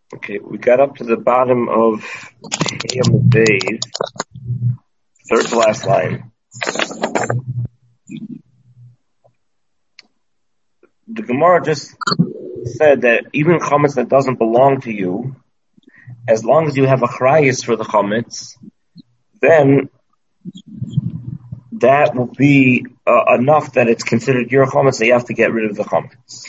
Okay, we got up to the bottom of Hayam Days, third to last line. The Gemara just said that even chametz that doesn't belong to you, as long as you have a chrayis for the chametz, then that will be enough that it's considered your chametz that you have to get rid of the chametz.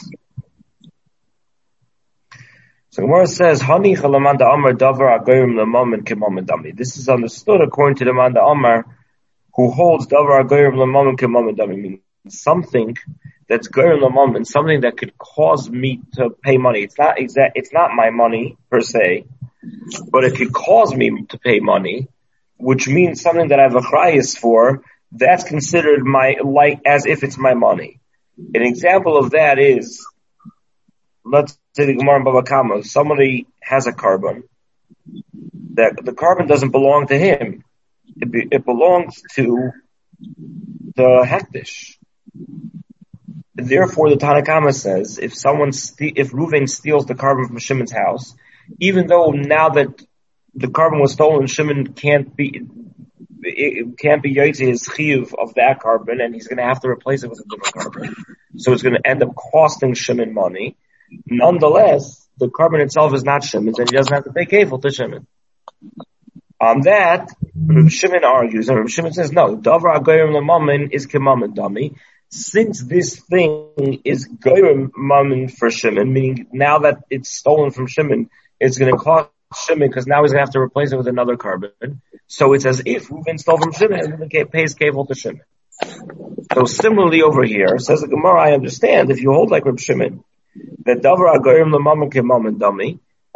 So Gemara says, "Hani chalamanda amar davar agoyim lemamen kemamen dami." This is understood according to the Manda Amar, who holds davar agoyim lemamen kemamen dami, meaning something that's goyim lemamen, something that could cause me to pay money. It's not my money per se, but it could cause me to pay money, which means something that I have a chrayis for. That's considered as if it's my money. An example of that is, let's say the Gemara in Bava Kama, somebody has a carbon, that the carbon doesn't belong to him. It belongs to the hektish. Therefore, the Tanna Kama says, if Reuven steals the carbon from Shimon's house, even though now that the carbon was stolen, Shimon can't be yotze his chiyuv of that carbon, and he's going to have to replace it with a different carbon. So it's going to end up costing Shimon money. Nonetheless, the carbon itself is not Shimon's, and he doesn't have to pay kefil to Shimon. On that, Reb Shimon argues, and Reb Shimon says, no, davar agoyim lemamen is kemamen dami. Since this thing is goyim mamen for Shimon, meaning now that it's stolen from Shimon, it's going to cost Shimon because now he's going to have to replace it with another carbon. So it's as if Reuven stole from Shimon and then pays kefil to Shimon. So similarly over here, says the Gemara, I understand if you hold like Reb Shimon, that davar agoyim lemamen kemamen dami,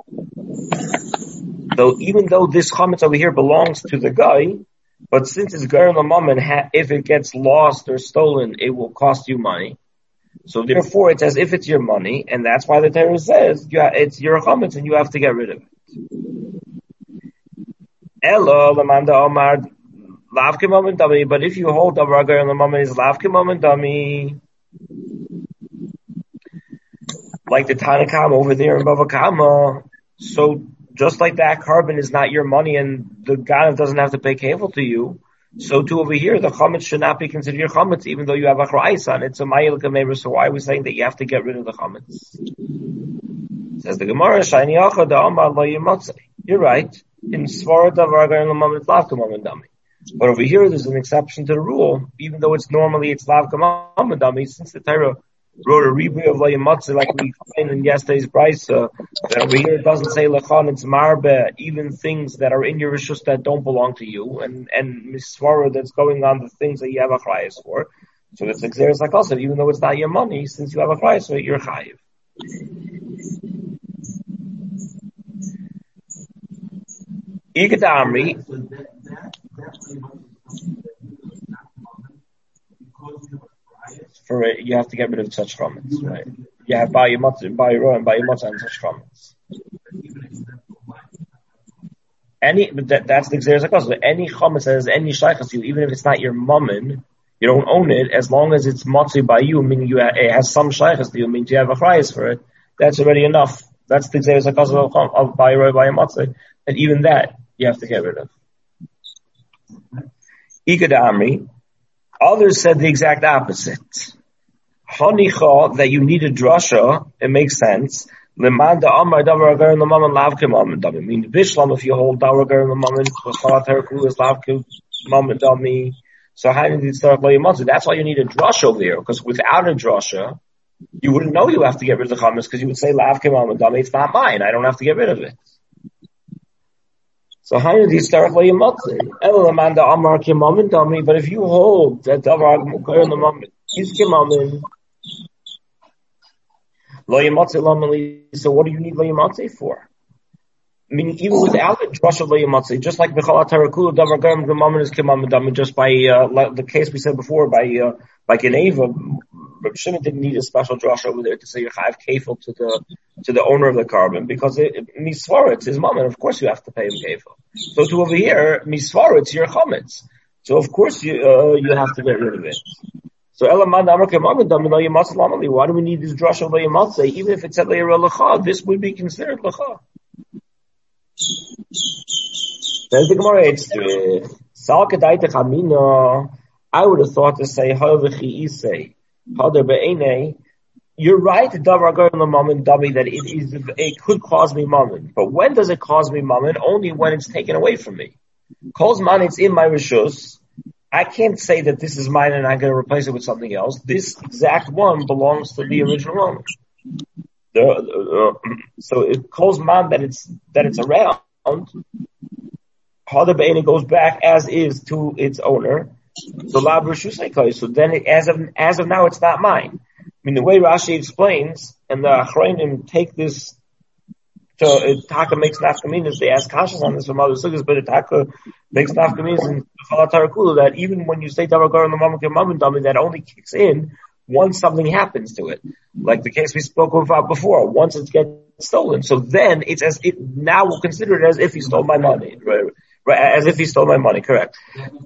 though even though this chametz over here belongs to the guy, but since it's goyim lemamen, if it gets lost or stolen, it will cost you money. So therefore, it's as if it's your money, and that's why the Torah says it's your chametz and you have to get rid of it. Elo lamanda omar lav kemamen dami, but if you hold davar agoyim lemamen is lav kemamen dami, like the Tanna Kama over there in Bava Kama, so just like that carbon is not your money and the Ganav doesn't have to pay kefil to you, so too over here, the chametz should not be considered your chametz, even though you have a chrayis on it. So why are we saying that you have to get rid of the chametz? Says the Gemara, Shayni Acha Da'amar Lo Yimatzei. You're right. In Svara Davar Agoyim Lemamen Lav Kemamen Dami. But over here, there's an exception to the rule, even though it's Lav Kemamen Dami, since the Torah wrote a ribuy of Lo Yimatzei, like we find in yesterday's brisa, that over here it doesn't say Lachan, it's Marbe, even things that are in your rishus that don't belong to you, and Misvara that's going on the things that you have a chrayis for. So it's Xeris HaKosav, even though it's not your money, since you have a chrayis for it, you're chayiv. Ikadamri. For it, you have to get rid of such chametz, right? You have buy your matzah, buy your roh, and buy your matzah and such chametz. That's the Xeris HaKosav. Any chametz that has any shaychus to you, even if it's not your mammon, you don't own it, as long as it's matzah by you, meaning it has some shaychus to you, meaning you have a chrayis for it, that's already enough. That's the Xeris HaKosav of buy your roh, buy your matzah, and even that you have to get rid of. Ikadamri. Others said the exact opposite. Hanicha, that you need a drasha, it makes sense. Lemanda amar davar agoyim lemamen lav kemamen dami. I mean, Bishlam, if you hold davar agoyim lemamen, v'chalat harakul is lav kemamen dami. So how did it start like matzah? That's why you need a drasha over here, because without a drasha, you wouldn't know you have to get rid of the chametz, because you would say lav kemamen dami, it's not mine, I don't have to get rid of it. So how did he start like matzah? Elamanda amar kemamen dami. But if you hold that davar agoyim lemamen is kemamen, lo yimatzei lamali. So what do you need lo yimatzei for? I mean, even without the drush of lo yimatzei, just like b'chalat harakulu davar agoyim lemamen is kemamen dami, just by like the case we said before by Geneva, Reb Shimon didn't need a special drush over there to say you have kefil to the owner of the carbon, because misvara, it's his mom, and of course you have to pay him kefil. So to over here, misvara, it's your chametz, so of course you have to get rid of it. So Elamad Amar Kemamen Dami Lo Yimatzei Lamali. Why do we need this drush of Lo Yimatzei? Even if it said Le'ira L'cha, this would be considered L'cha. There's the Gemara. It's Salkadaita Chamina. I would have thought to say Ha'vichi Isei Hadar Be'enei. You're right, Davar Garin L'Mammon Dami, that it could cause me mammon. But when does it cause me mammon? Only when it's taken away from me. Calls man, it's in my rishus. I can't say that this is mine and I'm going to replace it with something else. This exact one belongs to the original owner. So it calls man that it's around. Hadar Be'enei goes back as is to its owner. So la b'rishusei. So then as of now, it's not mine. I mean, the way Rashi explains, and the Achrayim take this to Taka makes nafkaminas. They ask kashas on this from other sugas, but Taka makes nafkaminas in Chalat Harakula that even when you say Davar Garin L'Mammon Mammon Dami, that only kicks in once something happens to it, like the case we spoke about before. Once it gets stolen, so then it's as it now we'll consider it as if he stole my money, right? As if he stole my money. Correct.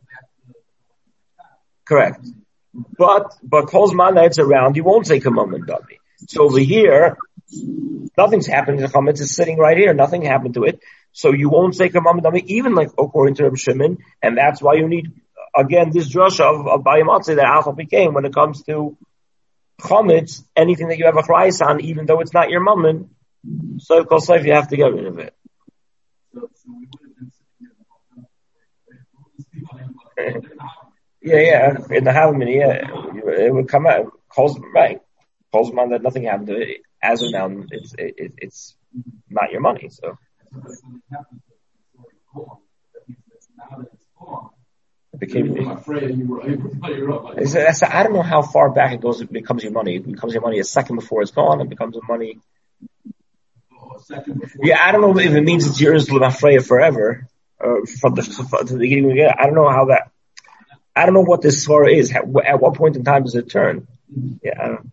But calls man that it's around, you won't say Kamam Dami. So over here, nothing's happened to the chametz. It's sitting right here. Nothing happened to it. So you won't say Kamam Dami, even like according to Reb Shimon. And that's why you need, again, this drasha of Bayamatze that Alpha became when it comes to chametz, anything that you have a chrayis on, even though it's not your mammon, so kol seif you have to get rid of it. Yeah, in the Havamini, it would come out. Calls man that nothing happened to it. As of now, it's not your money. So it became. I don't know how far back it goes. It becomes your money. It becomes your money a second before it's gone. It becomes your money. Yeah, I don't know if it means it's yours l'mafreya forever, from the beginning. Yeah, I don't know how that. I don't know what this svara is. At what point in time does it turn? Yeah, I don't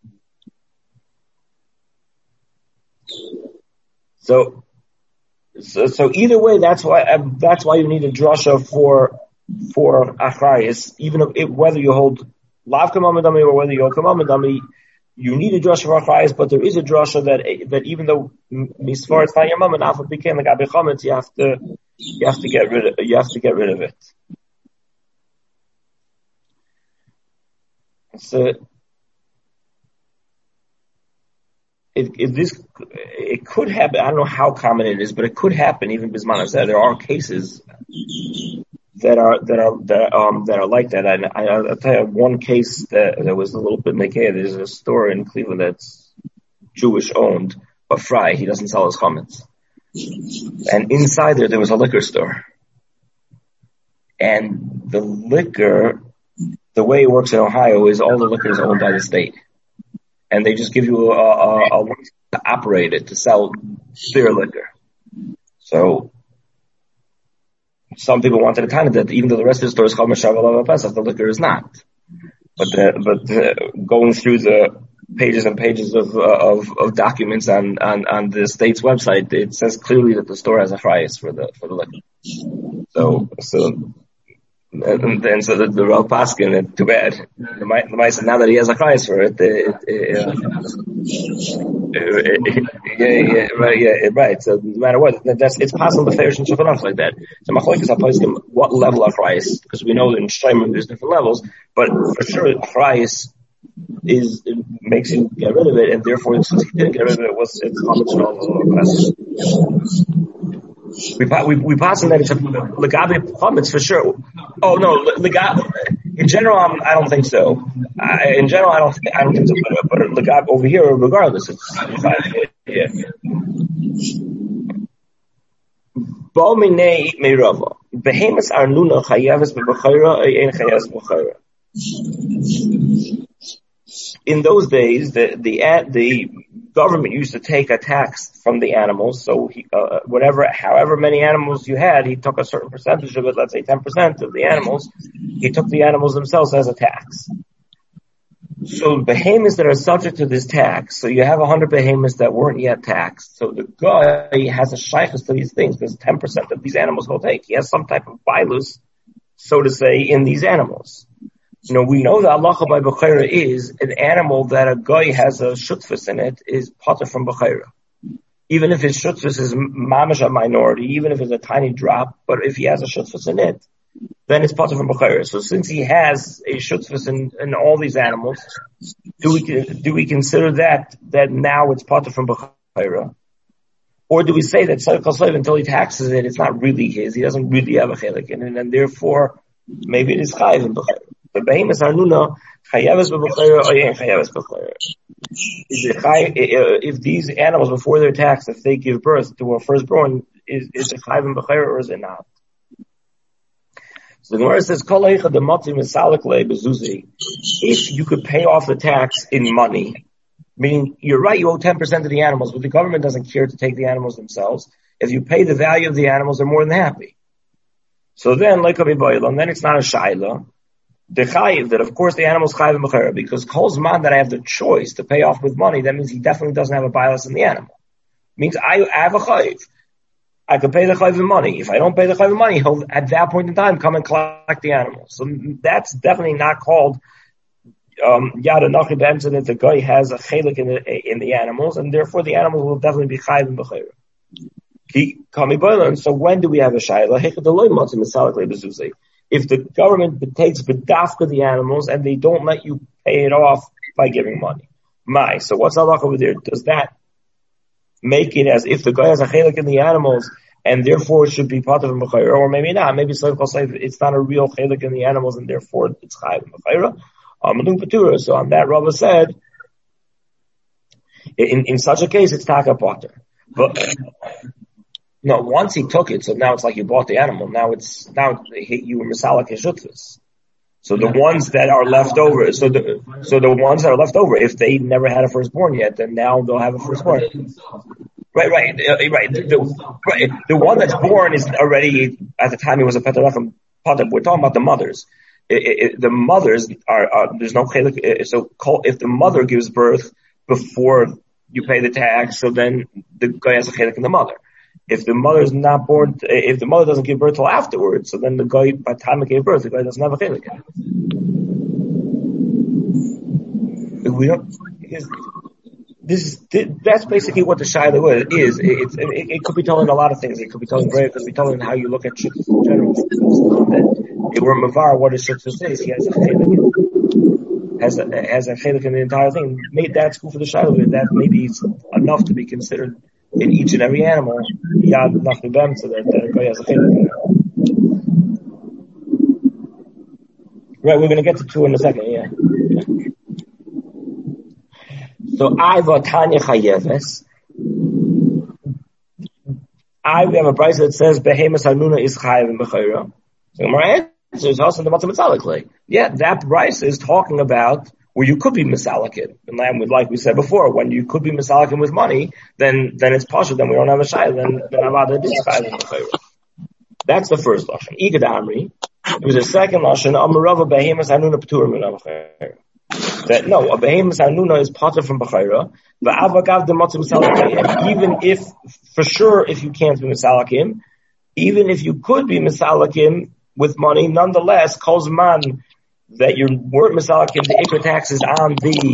know. So either way, that's why you need a drasha for achrayis. Even if, whether you hold lav kamam dami or whether you hold kamam dami, you need a drasha for achrayis. But there is a drasha that even though misfar it's not your mom and alpha became like abichametz, you have to get rid of it. So it could happen. I don't know how common it is, but it could happen. Even Bisman has said there are cases that are like that. And I'll tell you one case that was a little bit naked. There's a store in Cleveland that's Jewish owned, but Fry, he doesn't sell his chametz. And inside there was a liquor store, and the liquor. The way it works in Ohio is all the liquor is owned by the state. And they just give you a license to operate it, to sell their liquor. So, some people wanted to kind of that even though the rest of the store is called Meshav Pesach, the liquor is not. But going through the pages and pages of documents on the state's website, it says clearly that the store has a price for the liquor. So, and so the Rav Paskin, too bad. The mice, now that he has a price for it, right. So no matter what, it's possible to farish and ship enough like that. So machlokes what level of price? Because we know that in Shlomo there's different levels, but for sure price makes you get rid of it, and therefore since he didn't get rid of it, it's we pass on that it's a legabe chametz for sure. Oh no, legabe. In general, I don't think so. In general, I don't think so. But legabe over here, regardless, it's yeah. Ba'minei meirava behemoths are nuna chayaves b'bechayra ein chayas b'chayra. In those days, the government used to take a tax from the animals. So however many animals you had, he took a certain percentage of it. Let's say 10% of the animals. He took the animals themselves as a tax. So behemoths that are subject to this tax. So you have 100 behemoths that weren't yet taxed. So the guy has a shaykhus to these things because 10% of these animals he'll take. He has some type of bailus, so to say, in these animals. We know that Allah by Bechayra is an animal that a guy has a shutfus in it is potter from Bechayra. even if his shutzvus is mamish a minority, even if it's a tiny drop, but if he has a shutzvus in it, then it's part of b'chayra. So since he has a shutzvus in all these animals, do we consider that now it's part of b'chayra? Or do we say that until he taxes it, it's not really his, he doesn't really have a chelik in it, and therefore maybe it is chayiv in b'chayra. The behemoths arnuna chayavis b'chayra or ain't chayavis b'chayra. If these animals before they're taxed, if they give birth to a firstborn, is it chayiv in b'chayra or is it not? So the Gemara says, "Kol eichad demati misalik le bezuzi." If you could pay off the tax in money, meaning you're right, you owe 10% of the animals, but the government doesn't care to take the animals themselves. If you pay the value of the animals, they're more than happy. So then, like a bibayla, then it's not a shaila. The chayiv that of course the animals chayiv b'chayra, because kol zman that I have the choice to pay off with money, that means he definitely doesn't have a bias in the animal. It means I have a chayiv. I could pay the chayiv in money. If I don't pay the chayiv in money, he'll at that point in time come and collect the animals. So that's definitely not called yada nachi b'emsa, that the guy has a chelik in the animals, and therefore the animals will definitely be chayiv in b'chayra. So when do we have a shayla? If the government takes bedafka the animals and they don't let you pay it off by giving money. So what's halach over there? Does that make it as if the guy has a chelik in the animals and therefore it should be part of a b'chayra, or maybe not? Maybe it's not a real chelik in the animals and therefore it's chayiv in b'chayra. So on that, Rava said, in such a case, it's taka potter. But no, once he took it, so now it's like you bought the animal. Now you were misalik hishutvis. So the ones that are left over, so the ones that are left over, if they never had a firstborn yet, then now they'll have a firstborn. Right. The one that's born is already, at the time he was a petarachem potter. We're talking about the mothers. The mothers are there's no chelik. So if the mother gives birth before you pay the tax, so then the guy has a chelik in the mother. If the mother is not born, if the mother doesn't give birth till afterwards, so then the guy, by the time he gave birth, the guy doesn't have a chelik. That's basically what the shayla is. It could be telling a lot of things. It could be telling it could be telling how you look at shit in general. That we're mavar, what is shit to say? He has a chelik. Has a chelik in the entire thing. That's cool for the shayla. That maybe it's enough to be considered in each and every animal, yad nachli bem, so that the guy has a chelik. Right, we're going to get to two in a second, yeah. So, Aiva Tanya Chayeves. We have a price that says, Behemoth Arnuna is Chayev in Bechayra. So, my answer is also the Matzah Mitzalek. Yeah, that price is talking about where you could be misalikin. And like we said before, when you could be misalikin with money, then it's partial, then we don't have a shayla, then Avada is Chayev in Bechayra. That's the first lashon. Igad Amri. It was a second lashon. Amarava Behemoth Arnuna P'tur Min Bechayra. That no, a behemoth anuna is part from b'chayra. But avagav the matzah misalakim. Even if, for sure, if you can't be misalakim, even if you could be misalakim with money, nonetheless, kol zman that you weren't misalakim, the ikr tax is on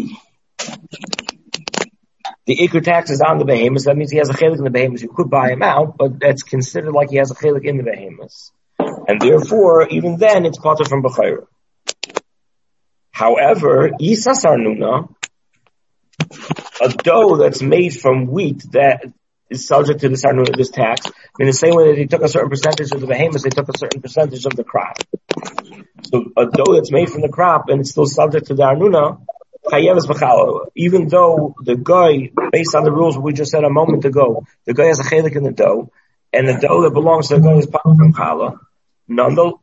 the ikr tax is on the behemoth. That means he has a chelik in the behemoth. You could buy him out, but that's considered like he has a chelik in the behemoth, and therefore, even then, it's part from b'chayra. However, Isas Arnuna, a dough that's made from wheat that is subject to this Arnuna, this tax, in the same way that they took a certain percentage of the behemoths, they took a certain percentage of the crop. So a dough that's made from the crop and it's still subject to the Arnuna, Chayeves B'chala, even though the guy, based on the rules we just said a moment ago, the guy has a chelik in the dough, and the dough that belongs to the guy is part from Chala, nonetheless,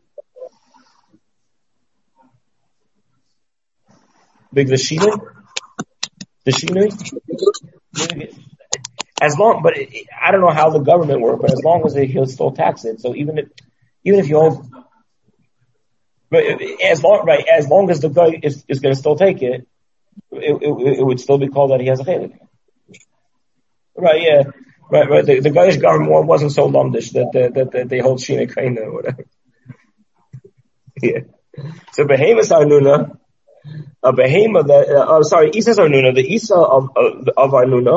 big the shina, as long, but I don't know how the government works, but as long as he'll still tax it. So even if you hold, but as long as the guy is going to still take it, it would still be called that he has a chelik. Right? Yeah. Right. The Goyish government wasn't so lumdish that they hold shina kaina or whatever. Yeah. So behemoths Arnuna. A behemoth that, Isas Arnuna, the Isa of Arnuna,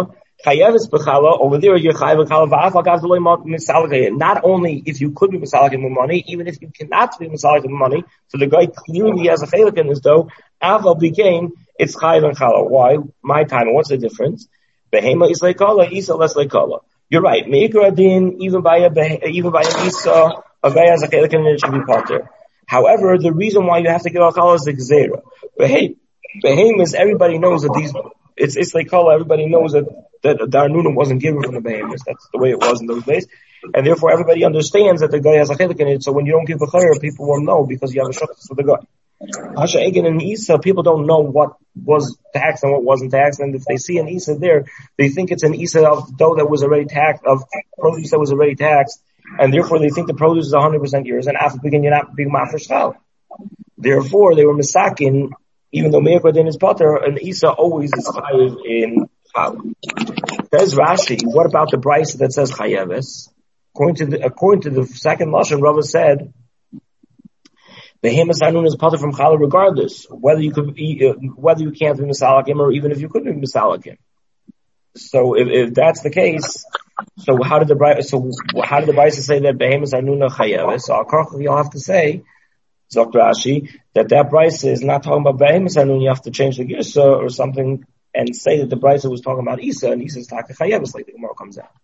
Chayeves b'chala, over there you're chayev b'chala v'afal gav d'lo misalach. Not only if you could be misalach with money, even if you cannot be misalach with money, so the guy clearly has a chelik in this dough, aval became, it's chayev and chala. Why? My time, what's the difference? Behema is like kala, isa less like kala. You're right. Meikra din, even by an isa, a guy has a chelik and it should be potter. However, the reason why you have to give al kala is the gzera. Behema is, everybody knows that these, it's like kala, everybody knows that the Arnuna wasn't given from the behemoths. That's the way it was in those days. And therefore everybody understands that the guy has a chelik in it, so when you don't give a chayr, people won't know because you have a shachas for the guy. Asha Egin and Isa, people don't know what was taxed and what wasn't taxed, and if they see an Isa there, they think it's an Isa of dough that was already taxed, of produce that was already taxed, and therefore they think the produce is 100% yours, and after begin you're not being mafresh shal. Therefore they were misakin, even though Meir Kodin is potter, an Isa always is chayiv in chal. Says Rashi, what about the Brisa that says chayeves? According to the second lashon, Rava said, Behemoth Arnun is potter from chala regardless, whether you can't be misalakim or even if you could be misalakim. So if that's the case, so how did the Brisa say that Behemoth Arnun chayeves? So you'll have to say, Zok Rashi, that Brisa is not talking about Behemoth Arnun. You have to change the girsa or something and say that the Brisa was talking about Isa, and Isa is taka chayeves, like the Gemara comes out.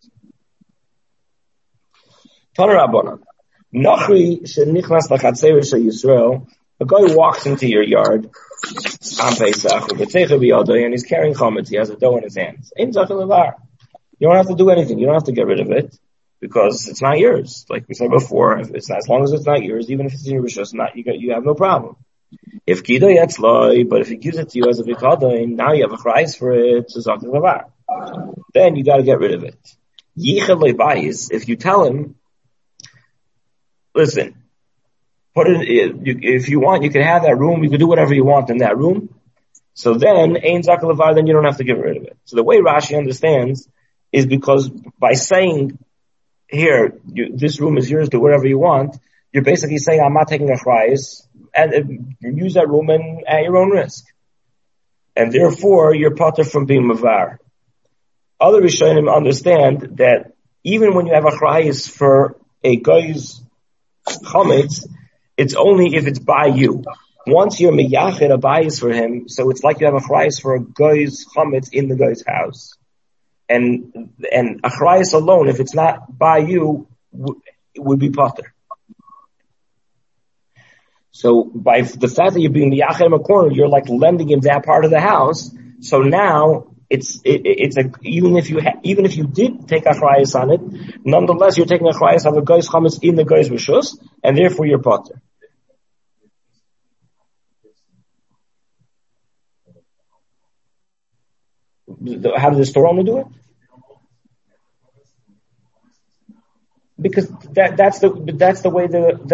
Tana Rabbanan. Nachri shenichnas lachatzeir shel Yisrael. A guy walks into your yard on Pesach with a teicha biyadai and he's carrying chametz. He has a dough in his hands. Ein zachel levar. You don't have to do anything. You don't have to get rid of it because it's not yours. Like we said before, if it's not, as long as it's not yours, even if it's in your rishus, you have no problem. If kidoi yatzloi, but if he gives it to you as a vikadain, now you have a price for it. So zachel levar. Then you got to get rid of it. Yichel lebayis. If you tell him, listen, put it, if you want, you can have that room, you can do whatever you want in that room. So then, ein zakal levar, then you don't have to get rid of it. So the way Rashi understands is because by saying, here, this room is yours, do whatever you want, you're basically saying, I'm not taking a chayes, and use that room at your own risk. And therefore, you're potter from being mavar. Other Rishonim understand that even when you have a chayes for a guy's chametz, it's only if it's by you. Once you're meyached a bayis for him, so it's like you have a chrayis for a guy's chametz in the guy's house. And a chrayis alone, if it's not by you, would be potter. So by the fact that you're being meyached in a corner, you're like lending him that part of the house. So now it's even if you did take a chrayis on it, nonetheless you're taking a chrayis of a guy's chametz in the guy's rishus, and therefore you're potter. How did the store owner do it? Because that's the way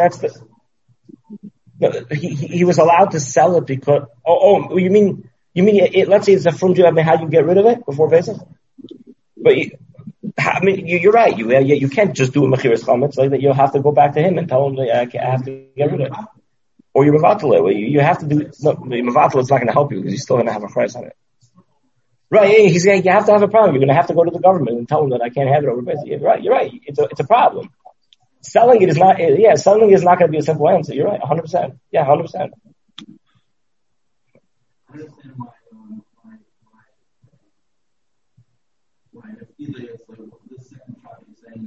he was allowed to sell it because you mean let's say it's a from Jew, how you get rid of it before Pesach? But you're right. You can't just do a mechiras chametz like that. You'll have to go back to him and tell him that I have to get rid of it, or you're mevatel it. You have to do mevatel. It's not going to help you because you're still going to have a price on it. Right? He's saying you have to have a problem. You're going to have to go to the government and tell them that I can't have it over Pesach. You're right. It's a problem. Selling it is not. Selling it is not going to be a simple answer. You're right. 100%. Yeah, 100%. Right, if either it's like this second shot you're saying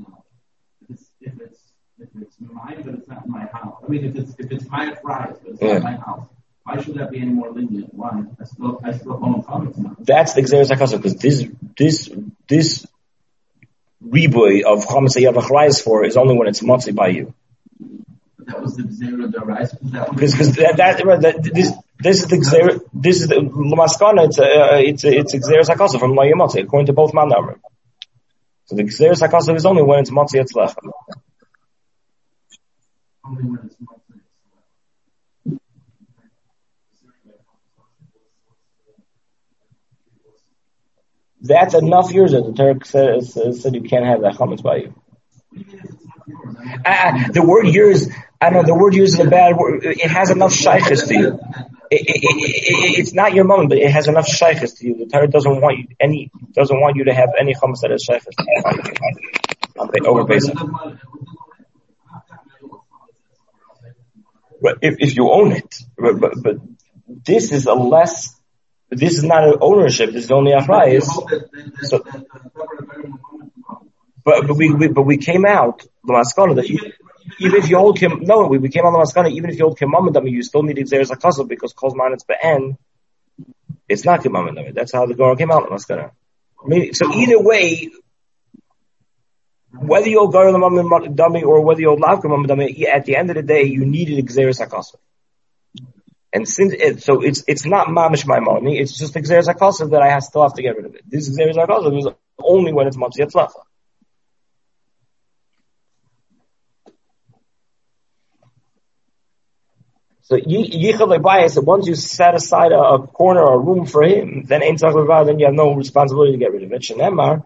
if it's mine but it's not my house. I mean if it's my prize but it's not my house. Why should that be any more lenient? Why? I still own comments now. That's the Xeris HaKosov, because this riboy of chametz that you have a chrayis for is only when it's motzi by you. That was the Xeris Daraisa. Because this is the Xeris. This is the Lamaskana. It's Xeris HaKosov from Loya Motzi, according to both Manamrim. So the Xeris HaKosov is only when it's motzi etzlecha. Only when it's motzi. That's enough years that the Turk said you can't have that chametz by you. The word years, I know the word years is a bad word. It has enough shaykhs to you. It's not your moment, but it has enough shaykhs to you. The Torah doesn't want you to have any chametz that is shaykhs. Over basic. But if you own it, but this is this is not an ownership. This is only achrayus. So, but we came out the maskana that even if you hold we came out the maskana even if you hold kemamidami, you still need exeris akasav because kol zman it's be'en. It's not kemamidami. That's how the Gemara came out the maskana. I mean, so either way, whether you'll go to the mamidami or whether you'll lav kemamidami, at the end of the day, you needed exeris akasav. And since it's not mamish my money, it's just exeris akasav that I still have to get rid of it. This exeris akasav is only when it's matzi yatzlacha. So yichal lebayis, that once you set aside a corner or a room for him, then ain't then you have no responsibility to get rid of it. Shenemar.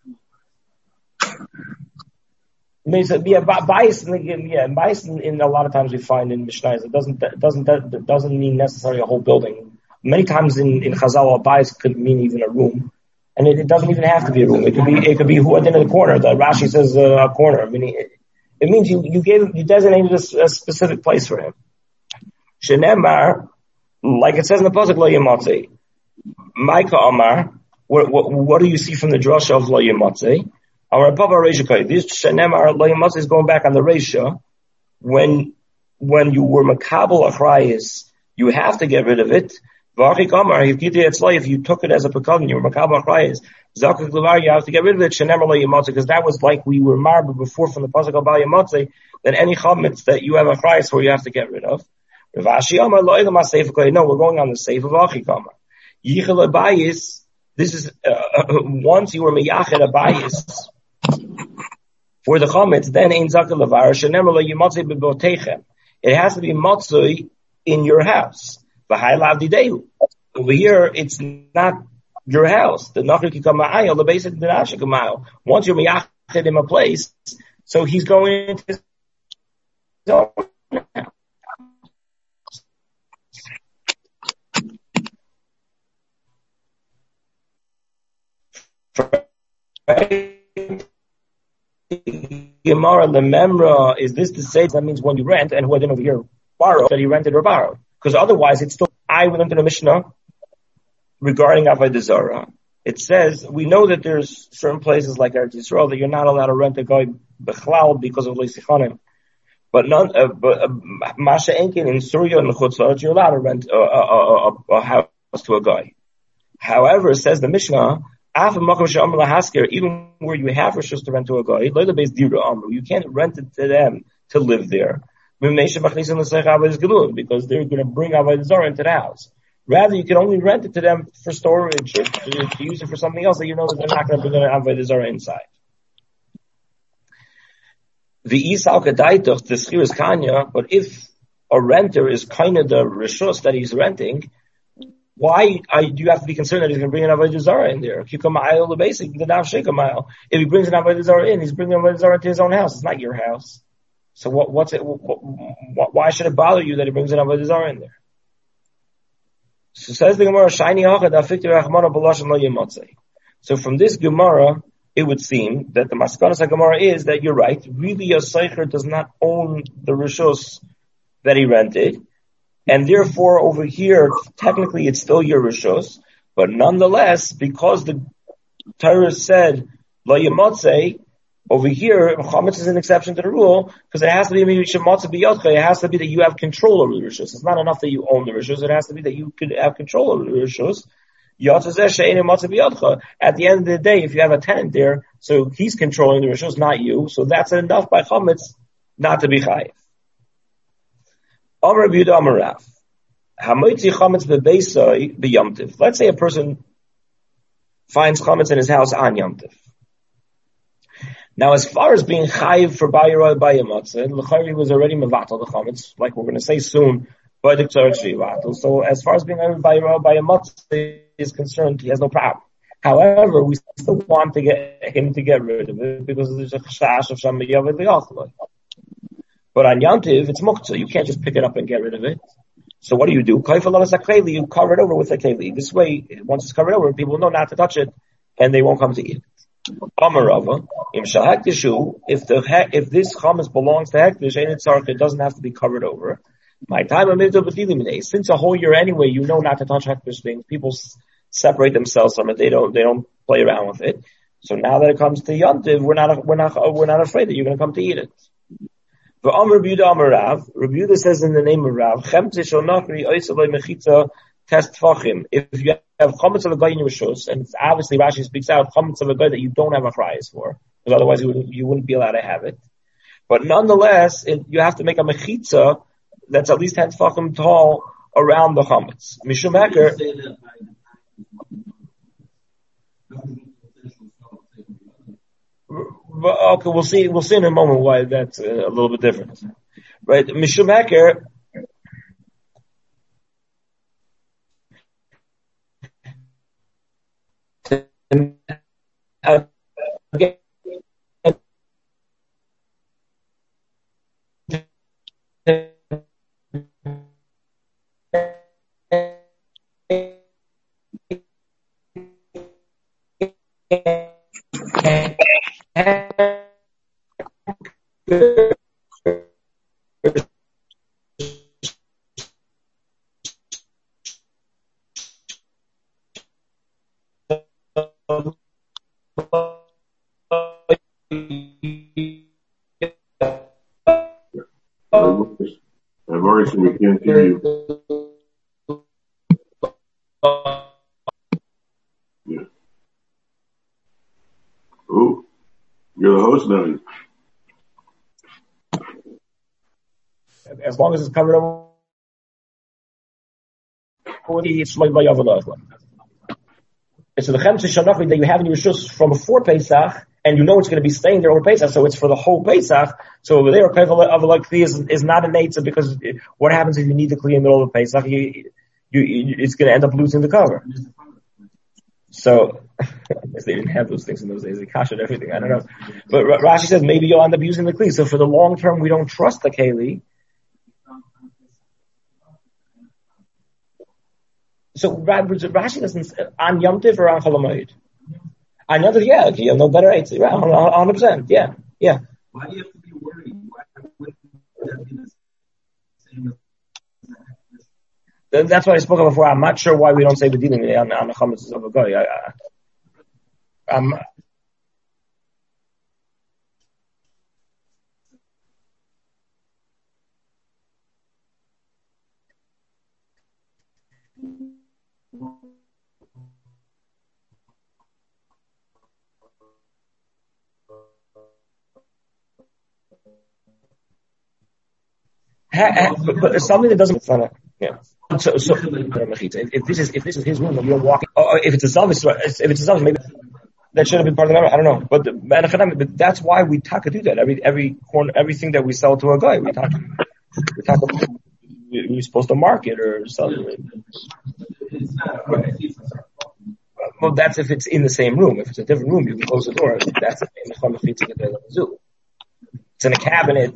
Bias in a lot of times we find in Mishnayos it doesn't mean necessarily a whole building. Many times in Chazal, a bias could mean even a room, and it doesn't even have to be a room. It could be who at the end of the corner. The Rashi says a corner. I mean, it means you designated a specific place for him. Shenemar, like it says in the pasuk, Lo Yematzei. Micah Amar, what do you see from the drasha of Lo Yematzei? Our Papa Reisha, this Shenemar Lo Yematzei is going back on the Reisha. When you were makabel achrayis, you have to get rid of it. V'achik Amar, if you took it as a pekadon, you were makabel achrayis. Zakuk levar, you have to get rid of it. Shenemar Lo Yematzei, because that was like we were marble before from the pasuk of Lo Yematzei. Then any chametz that you have achrayis for, you have to get rid of. Rav Ashi Amar Lo Ilma Seif. No, we're going on the Seif of Achik Amar. Yichel Abayis. This is once you were miyached Abayis for the chametz, then ein zakul levar shenemar lo yimatzei bebotechem. It has to be matzui in your house. V'hai lavdidehu. Over here, it's not your house. The nachri kikama'ayil, the basic dinashi kamayil. Once you're miyached in a place, so he's going into his own house. Gemara lememra, is this to say that means when you rent and who didn't over here borrow that he rented or borrowed? Because otherwise it's still I went into the Mishnah regarding Avodah Zarah. It says we know that there's certain places like Eretz Yisrael that you're not allowed to rent a guy bechlal because of leisichanim. But Masha Enkin in Surya and Chutzot, you're allowed to rent a house to a guy. However, says the Mishnah, even where you have rishus to rent to a guy, you can't rent it to them to live there. Because they're going to bring Avodah Zarah into the house. Rather, you can only rent it to them for storage or to use it for something else that you know that they're not going to bring Avodah Zarah inside. The Isal Kadaitach, the Schir is Kanya, but if a renter is kind of the rishus that he's renting, why do you have to be concerned that he's going to bring an Avodah Zarah in there? If he brings an Avodah Zarah in, he's bringing an Avodah Zarah into his own house. It's not your house. So why should it bother you that he brings an Avodah Zarah in there? So says the Gemara, so from this Gemara, it would seem that the Maskanas Gemara is that you're right. Really, a Seicher does not own the Rishos that he rented. And therefore, over here, technically it's still your Rishos. But nonetheless, because the Torah said, Lo Yemotzei, over here, Chametz is an exception to the rule, because it has to be it has to be that you have control over the Rishos. It's not enough that you own the Rishos, it has to be that you could have control over the Rishos. At the end of the day, if you have a tenant there, so he's controlling the Rishos, not you, so that's enough by Chametz not to be Chayiv. Amar B'Yehuda Amar Rav. Hamoitzi Chametz b'beisai b'Yom. Let's say a person finds Chametz in his house on Yom Tiv. Now, as far as being Chayiv for Bayirah Bayamotzeh, L'chayri was already Mevatel the Chametz, like we're going to say soon, by the Tzarech Shrivatel. So, as far as being Bayirah Bayamotzeh is concerned, he has no problem. However, we still want to get him to get rid of it because there's a chashash of Shem Yavid L'Yachloi. But on Yom Tiv, it's Muktzah. You can't just pick it up and get rid of it. So what do? You cover it over with a keli. This way, once it's covered over, people know not to touch it, and they won't come to eat it. Amarava, if this chametz belongs to hektish, it doesn't have to be covered over. My time since a whole year anyway, you know not to touch hektish things. People separate themselves from it. They don't play around with it. So now that it comes to Yontiv, we're not afraid that you're going to come to eat it. But Rebuda says in the name of Rav, if you have chametz of a guy in your shus, and it's obviously Rashi speaks out chametz of a guy that you don't have a chrayas for, because otherwise you wouldn't be allowed to have it. But nonetheless, you have to make a mechitza that's at least 10 tefachim tall around the chametz. Mishum Heker. Okay, we'll see in a moment why that's a little bit different. Right? Mishum Heker. We can't hear you. Yeah. Oh, you're the host now. As long as it's covered over, it's like so the chemtz shanachri that you have in your shus from before Pesach, and you know it's going to be staying there over Pesach, so it's for the whole Pesach. So over there, kli is not a nature, because what happens if you need the kli in the middle of Pesach? It's going to end up losing the cover. So they didn't have those things in those days. They kashed everything. I don't know, but Rashi says maybe you'll end up using the kli. So for the long term, we don't trust the keli. So Rashi doesn't on Yom Tiv or on Chol Hamoed. On Yom Tiv, yeah, okay, you have no better rates. 100%, yeah. Why do you have to be worried? Why wouldn't that be the same as that's what I spoke of before. I'm not sure why we don't say the dealing on the chametz of a guy. But something that doesn't. Yeah. So if this is his room and you're walking, if it's a Zavis, maybe that should have been part of the memory. I don't know, but that's why we do that. Every corner, everything that we sell to a guy, we talk about. We're supposed to mark it or something. Well, that's if it's in the same room. If it's a different room, you can close the door. That's it's in a cabinet.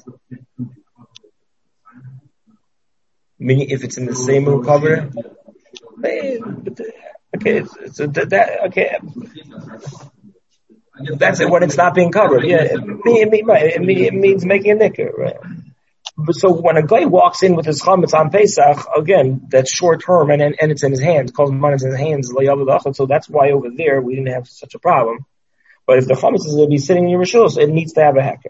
Meaning, if it's in the same room, cover it. Okay, okay. That's it when it's not being covered. Yeah, it means making a nicker, right? But so when a guy walks in with his chametz on Pesach, again, that's short term, and it's in his hands. Calls money in his hands. So that's why over there we didn't have such a problem. But if the chametz is going to be sitting in your rishus, it needs to have a hecker.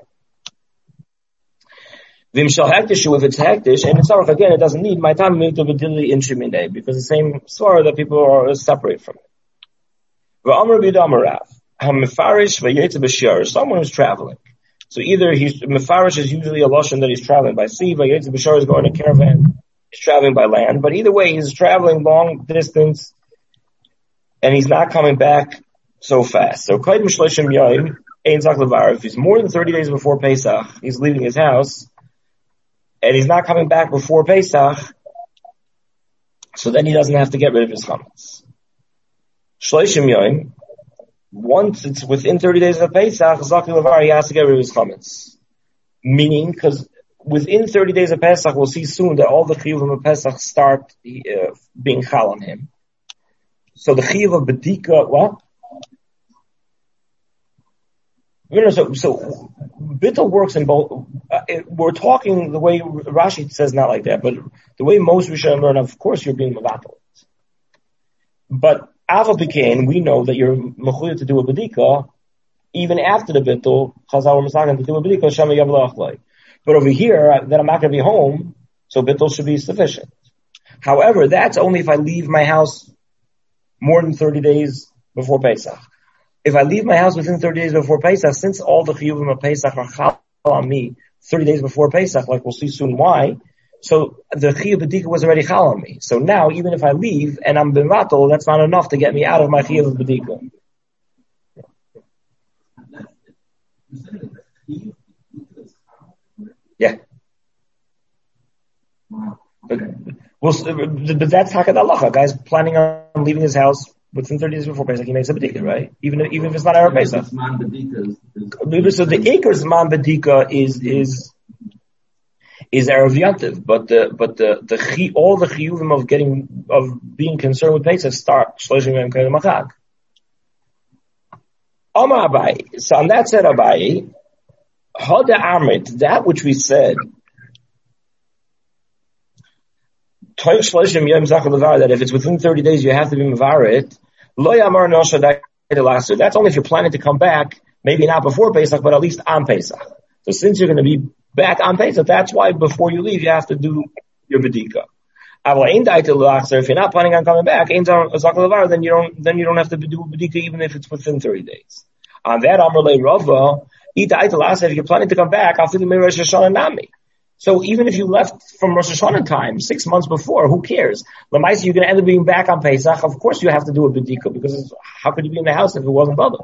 Vimshal hektish, if it's hektish, and it's not again, it doesn't need my time to be dilly inshimine, because the same swara that people are separate from it. V'amar b'damarav hamifarish v'yetze b'shar, someone who's traveling. So either mefarish is usually a lashon that he's traveling by sea, v'yetze b'shar is going in a caravan, he's traveling by land. But either way, he's traveling long distance, and he's not coming back so fast. So kaid mishloshim yayim ein zak levar. If he's more than 30 days before Pesach, he's leaving his house, and he's not coming back before Pesach, so then he doesn't have to get rid of his chametz. Shloshim yom, once it's within 30 days of Pesach, Zaki Lavar, he has to get rid of his chametz. Meaning, because within 30 days of Pesach, we'll see soon that all the chiyuvim of Pesach start being chal on him. So the chiyuv of bedika, what? So bittul works in both. We're talking the way Rashi says not like that, but the way most we should learn. Of course, you're being mevatel. But Aval Pekain, we know that you're mechuyah to do a bedika even after the bittul. Chazal was not going to do a bedika. Shema yavlachlei. But over here, that I'm not going to be home, so bittul should be sufficient. However, that's only if I leave my house more than 30 days before Pesach. If I leave my house within 30 days before Pesach, since all the chiyuvim of Pesach are chal on me 30 days before Pesach, like we'll see soon why, so the chiyuv bedika was already chal on me. So now, even if I leave and I'm b'matel, that's not enough to get me out of my chiyuv bedika. Yeah. But that's Hakad Halacha. Guy's planning on leaving his house within 30 days before Pesach, he makes a bedika, right? Even if it's not Erev Pesach. So the Iker's man bedika is Erev Yantiv, but all the chiyuvim of being concerned with Pesach start Shloshim Yom Kodem Chag. Omar Abai. So on that said, Abai, Hada Amrit, that which we said, that if it's within 30 days you have to be mevaret. That's only if you're planning to come back, maybe not before Pesach, but at least on Pesach. So since you're going to be back on Pesach, that's why before you leave you have to do your bedika. If you're not planning on coming back, then you don't have to do bedika even if it's within 30 days. On that Amrlei Rava, if you're planning to come back, I'll do Rosh Hashanah Nami. So even if you left from Rosh Hashanah time 6 months before, who cares? Lamaisa, you're going to end up being back on Pesach. Of course, you have to do a bedika because how could you be in the house if it wasn't Baba?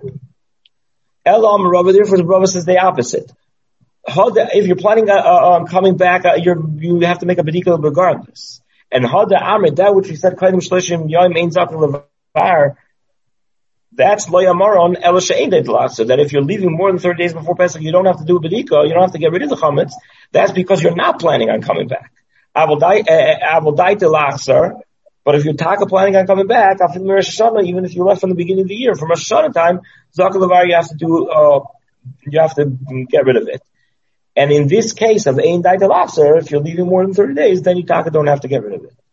Elam Rava, therefore the Rava says the opposite. If you're planning on coming back, you have to make a bedika regardless. And Hada Amrit, that which we said, Kaidim Shloshim Yom Ein Zakul Levar, that's Lo Yamaron El She'ein Deitlach. So that if you're leaving more than 30 days before Pesach, you don't have to do a bedika, you don't have to get rid of the chametz. That's because you're not planning on coming back. I will die to Lachser, but if you're planning on coming back, after Rosh Hashanah, even if you left from the beginning of the year, from Rosh Hashanah time, Zakul Levar, you have to get rid of it. And in this case of Ein Dai Lachser, if you're leaving more than 30 days, then you don't have to get rid of it.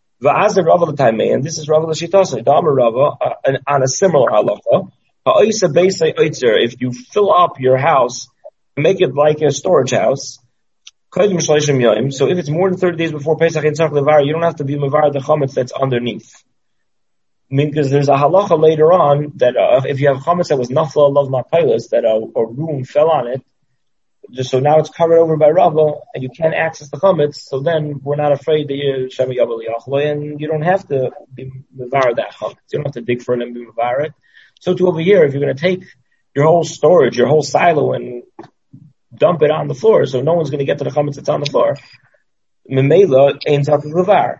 And this is Rava L'Shitosai, Dama Rava, on a similar halacha. If you fill up your house, make it like a storage house, so if it's more than 30 days before Pesach, you don't have to be mevar the chametz that's underneath. I mean, because there's a halacha later on that if you have chametz that was nafla alav ma'pailas, that a room fell on it, so now it's covered over by Rava, and you can't access the chametz. So then we're not afraid that you shema yavel yachloi, and you don't have to be mevar that chametz. You don't have to dig for it and be mevar it. So too over here, if you're going to take your whole storage, your whole silo, and dump it on the floor, so no one's going to get to the chametz that's on the floor. Memela ein zakuk levar.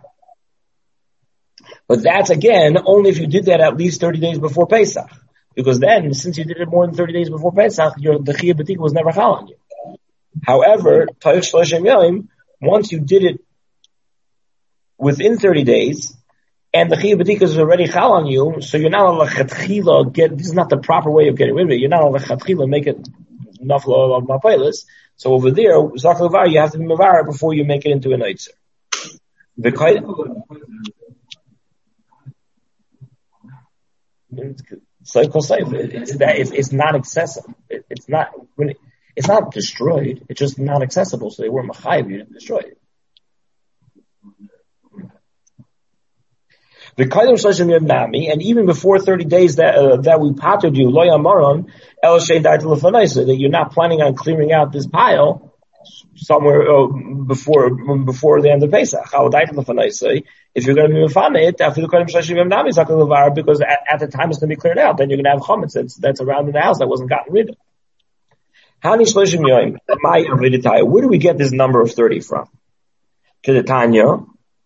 But that's again only if you did that at least 30 days before Pesach, because then since you did it more than 30 days before Pesach, the chiyuv bedika was never chal on you. However, once you did it within 30 days, and the chiyuv bedika is already chal on you, so you're not al this is not the proper way of getting rid of it. You're not al make it nafla of mapilas. So over there, zakul levar, you have to be mevar before you make it into a nitzer. It's not accessible. It's not destroyed. It's just not accessible. So they were machayev you to destroy it. And even before 30 days that we pattered you, lo yamaron el shein dai telefonaisa, that you're not planning on clearing out this pile somewhere before the end of Pesach. How dai telefonaisa? If you're going to be mefane it after the kodim shloshim yom nami zakul levar, because at the time it's going to be cleared out, then you're going to have chametz that's around in the house that wasn't gotten rid of. Hani shloshim yom my aviditai. Where do we get this number of 30 from? To the Tanya.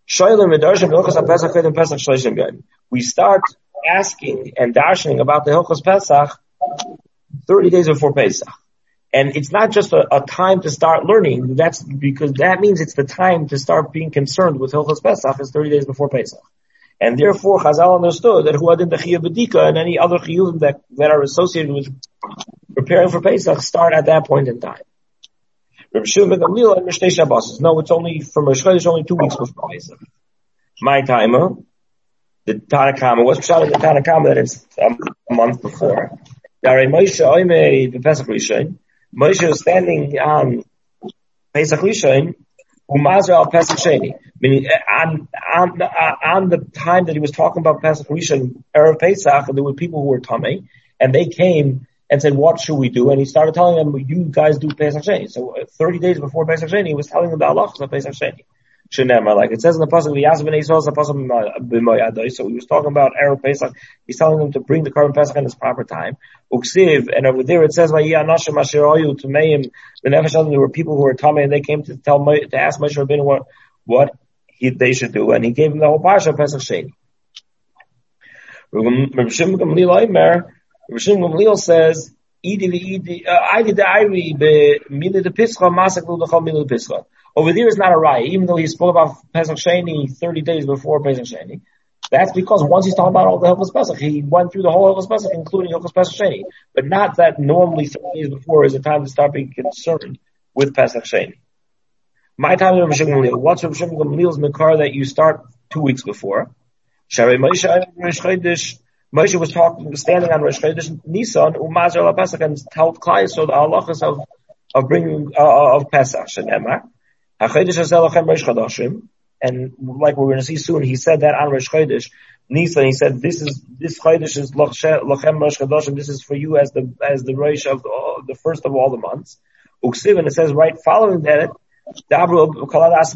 We start asking and darshaning about the Hilchos Pesach 30 days before Pesach. And it's not just a time to start learning. That's because that means it's the time to start being concerned with Hilchos Pesach is 30 days before Pesach. And therefore, Chazal understood that Huadin the Chiyuv B'dika and any other Chiyuvim that are associated with preparing for Pesach start at that point in time. Reb Shimon ben Gamliel and Mishnei Shabbos. No, it's only from Rosh Chodesh, only 2 weeks before Pesach. My timer, the Tanakama, what's shot in the Tanakama that it's a month before. Moshe Oimei the Pesach Rishon. Moshe was standing on Pesach Rishon, Umazra al Pesach Sheni. Meaning, on the time that he was talking about Pesach Rishon, Erev Pesach, there were people who were Tamei, and they came and said, what should we do? And he started telling them, you guys do Pesach Sheni. So 30 days before Pesach Sheni, he was telling them the halachas of Pesach Sheni. Shenema, like it says in the pasuk, so he was talking about Erev Pesach. He's telling them to bring the Korban Pesach in its proper time. Uksiv, and over there it says, there were people who were Tamei, and they came to ask Moshe Rabbeinu what they should do, and he gave them the whole parsha of Pesach Sheni. Reb Shimon Gamliel says, over there is not a raya, even though he spoke about Pesach Sheni 30 days before Pesach Sheni. That's because once he's talking about all the Hilchos Pesach, he went through the whole Hilchos Pesach, including Hilchos Pesach Sheni. But not that normally 30 days before is the time to start being concerned with Pesach Sheni. My time in Reb Shimon Gamliel. What's Reb Shimon Gamliel's Mekar that you start 2 weeks before? Moshe was standing on Rosh Chodesh Nisan, Umazar la Pesach, and told Klai, so the halachas of bringing, of Pesach, Shenemar. HaChodesh hazel lachem Rosh Chodashim, and like we're going to see soon, he said that on Rosh Chodesh Nisan, he said, this Chodesh is lachem Rosh Chodashim, this is for you as the Rosh of the first of all the months. Uksiv, and it says right following that, he started telling him all the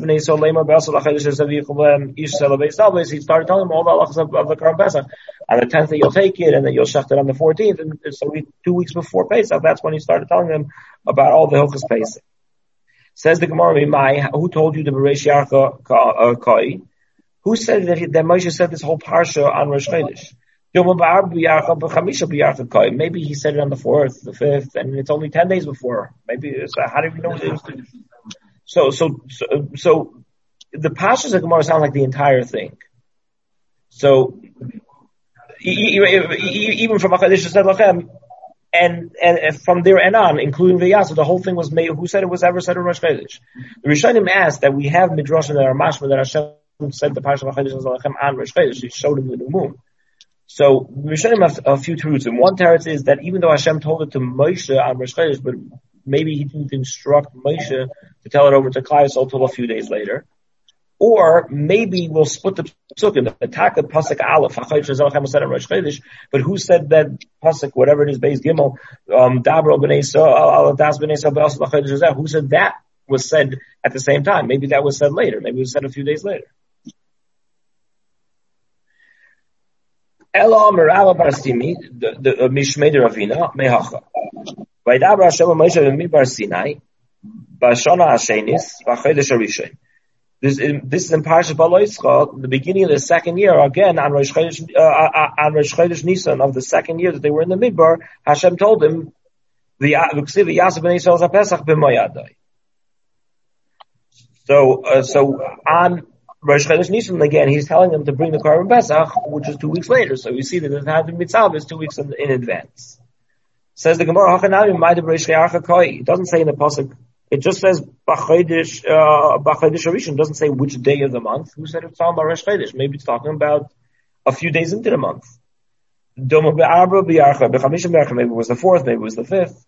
halachas of the Korban Pesach. On the 10th you'll take it, and then you'll shecht it on the 14th, and so 2 weeks before Pesach, that's when he started telling them about all the Hilchos Pesach. Says the Gemara, who told you the Bereish Yarcha Koi? Who said that Moshe said this whole parsha on Rosh Chodesh? Maybe he said it on the 4th, the 5th, and it's only 10 days before. Maybe, so how do we know what it is? So the pashas of Gemara sound like the entire thing. So even from HaKadosh said Lachem, and from there and on, including the Yasser, the whole thing was made. Who said it was ever said in Rosh Chodesh? The Rishonim asked that we have midrashim that are mashma that Hashem said the parsha of HaKadosh Lachem on Rosh Chodesh. He showed him the new moon. So the Rishonim have a few truths, and one teretz is that even though Hashem told it to Moshe on Rosh Chodesh, but maybe he didn't instruct Moshe to tell it over to Klai Yisrael until a few days later. Or maybe we'll split the psukim. The Taka Pasuk Aleph, HaChodesh Hazel said in Rosh Chodesh, but who said that Pasuk, whatever it is, Beis Gimel, Dabro B'nei Yisrael, Al Das B'nei Yisrael, Be'asel HaChodesh Hazel, who said that was said at the same time? Maybe that was said later. Maybe it was said a few days later. Ela Omer Ala Barstimi, the Mishmei Ravina, Mehacha. Vaydabra Hashem Moshe B'midbar Sinai, B'Shana Hashenis, B'Chodesh Harishon. This is in Parashat Baloischa, the beginning of the second year, again on Rosh Chodesh Nisan of the second year that they were in the Midbar. Hashem told him, So on Rosh Chodesh Nisan again, he's telling them to bring the Korban Pesach, which is 2 weeks later. So we see that the Hadin Mitzvah is 2 weeks in advance. Says the Gemara, it doesn't say in the pasuk. It just says B'Chodesh Harishon. Doesn't say which day of the month. Who said it's talking about Rosh Chodesh? Maybe it's talking about a few days into the month. Maybe it was the 4th. Maybe it was the 5th.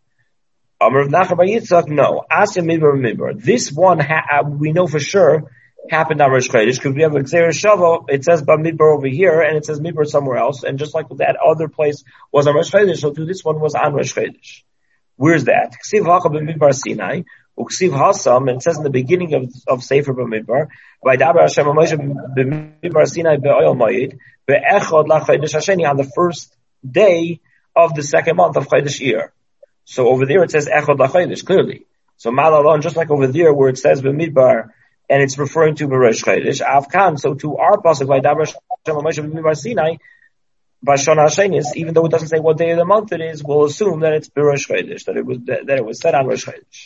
No. This one we know for sure happened on Rosh Chodesh because we have a Gzeirah Shava. It says Bamidbar over here, and it says Midbar somewhere else. And just like that other place was on Rosh Chodesh, so too this one was on Rosh Chodesh. Where's that? Ksiv Hacha B'Midbar Sinai. Uksiv Hasam, and it says in the beginning of Sefer B'Midbar, Vaydabra Hashem Moshe B'Midbar Sinai Be'oil Moed Be'echod LaChodesh Hasheni, on the first day of the second month of Chodesh Iyar. So over there it says Echod LaChodesh, clearly. So Malalon, just like over there where it says B'Midbar, and it's referring to Rosh Chodesh, Avkan, so to our pasuk Vaydabra Hashem Moshe B'Midbar Sinai, Bashana Hashenis, even though it doesn't say what day of the month it is, we'll assume that it's Rosh Chodesh, that it was said on Rosh Chodesh.